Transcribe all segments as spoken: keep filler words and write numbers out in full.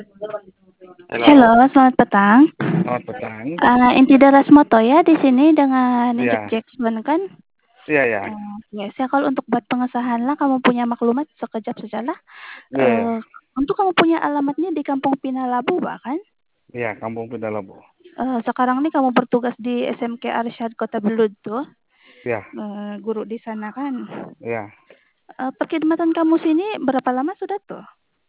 Halo, Halo, selamat petang. selamat petang. Eee, Inti Daras Moto ya di sini dengan Injek Iya. Jackson kan? Iya iya. Oke, saya call untuk buat pengesahanlah kamu punya maklumat sekejap sajalah. Iya iya. Eee, untuk kamu punya alamatnya di Kampung Pinalabu kan? Iya, Kampung Pinalabu. Eee, sekarang nih kamu bertugas di S M K Arsyad Kota Belud tuh, Iya. eee, guru di sana kan? Iya. Eee, perkhidmatan kamu sini berapa lama sudah tuh?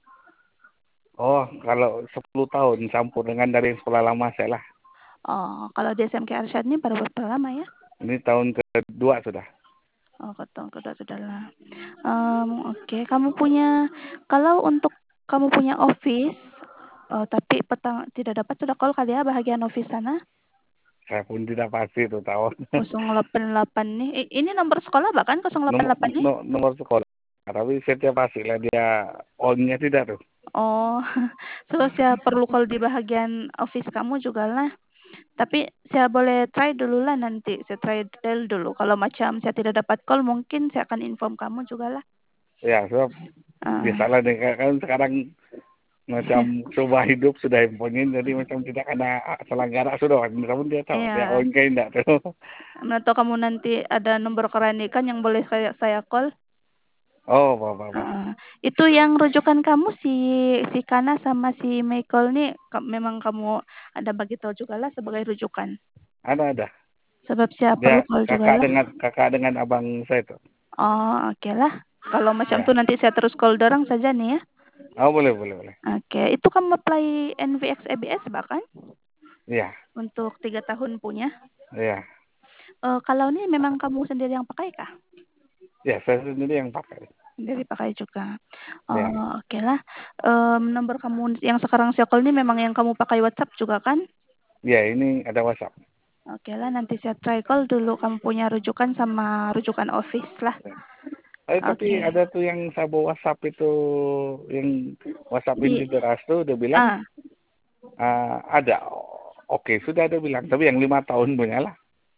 Oh, kalau sepuluh tahun campur dengan dari sekolah lama saya lah. Oh, kalau di S M K Arsyad ini baru berapa lama ya? Ini tahun kedua sudah. Oh, tahun kedua sudahlah. Mmm, oke, kamu punya kalau untuk kamu punya office, eee, tapi petang tidak dapat sudah call kali ya bahagian office sana? Saya pun tidak pasti itu tahun. nol delapan delapan nih, i ini nomor sekolah bahkan nol delapan Nomor delapan nih? no, nomor sekolah. Tapi setiap pastilah dia on-nya tidak tuh. Oh, so saya perlu call di bahagian office kamu jugalah. Tapi saya boleh try dululah nanti, saya try dial dulu. Kalau macam saya tidak dapat call mungkin saya akan inform kamu jugalah. Ya, sebab Heeh. biasalah deh kan sekarang macam coba hidup sudah handphone jadi macam tidak ada selenggara sudah. Namun dia tahu dia Iya. on kayak enggak tuh. Atau kamu nanti ada nomor keranikan yang boleh saya saya call? Oh, apa apa. Heeh. Itu yang rujukan kamu si si Kana sama si Michael nih ka memang kamu ada bagi tahu jugalah sebagai rujukan? Ada ada. Sebab saya perlu Dia call kakak jugalah. dengan kakak dengan abang saya tuh. Oh, okelah. Kalau macam Ya. tuh nanti saya terus call dorang saja nih ya. Oh, boleh boleh boleh. Oke, itu kamu apply N V X A B S bahkan? Iya. Untuk tiga tahun punya? Iya. Eee, kalau ini memang kamu sendiri yang pakai kah? Ya, saya sendiri yang pakai. Sendiri pakai juga. Ya. Oh, okelah. Mmm, nomor kamu yang sekarang saya call ini memang yang kamu pakai WhatsApp juga kan? Ya, ini ada WhatsApp. Okelah, nanti saya try call dulu kamu punya rujukan sama rujukan office lah. Ya. Eh, tapi Oke. ada tuh yang sabo WhatsApp itu yang WhatsApp Di inti deras tuh udah bilang ah, uh, ada. Oke, sudah ada bilang. Tapi yang lima tahun punya lah.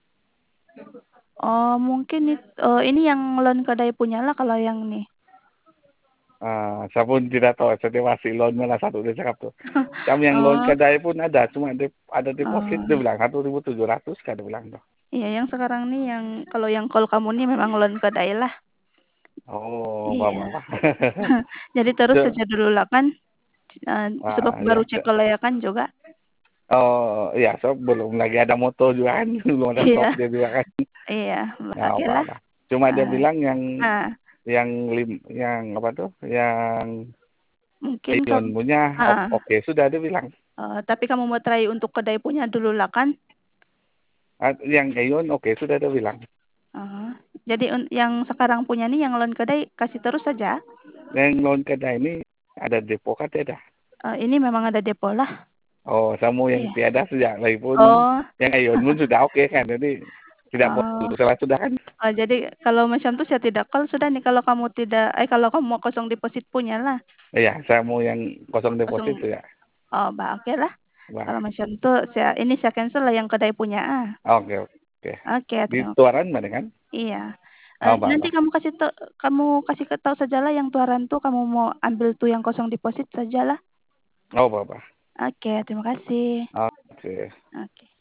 oh mungkin it eee, ini yang loan kedai punyalah kalau yang nih. Uh, saya pun tidak tahu. Saya masih loan malah satu dia cakap tuh. Cam yang loan Oh, kedai pun ada. Cuma de ada deposit dia oh. bilang satu ribu tujuh ratus kan dia bilang tuh. Iya, yang sekarang nih yang kalau yang call kamu nih memang loan kedai lah. Oh, Iya. apa apa. Jadi terus saja dululah kan, eee, sebab Ah, baru ya. cek kelayakan juga. Oh, iya, so belum lagi ada moto juga kan, belum ada Iya. stok dia juga kan. Iya, Nggak okelah. apa-apa. Cuma dia Eee, bilang yang ah, yang lim yang apa tuh, yang mungkin Ion kamu punya ok heeh, oke sudah dia bilang. eee, tapi kamu mau try untuk kedai punya dululah kan? Ah, yang Ion oke sudah dia bilang. Heeh. Jadi un yang sekarang punya nih yang loan kedai kasih terus saja? Yang loan kedai ini ada depo kan tidak? Eee, ini memang ada depo lah. Oh, sama yang Iya. tiada sejak lagi pun Oh. yang Ion pun sudah oke kan, jadi tidak Oh. perlu salah sudah kan? Oh, jadi kalau macam tuh saya tidak call sudah nih kalau kamu tidak eh, kalau kamu mau kosong deposit punyalah. Iya, saya mau yang kosong deposit Kosong tuh ya. oh, ba okelah. Wah, Kalau macam tuh saya ini saya cancel lah yang kedai punya, ah. oke oke. Oke, Di terima Tuaran mana kan? iya. Eee, Oh, nanti apa-apa. kamu kasih tahu kamu kasih ke tahu sajalah yang tuaran tuh kamu mau ambil tuh yang kosong deposit sajalah. Oh, apa-apa. Oke, terima kasih. Oke. Oke.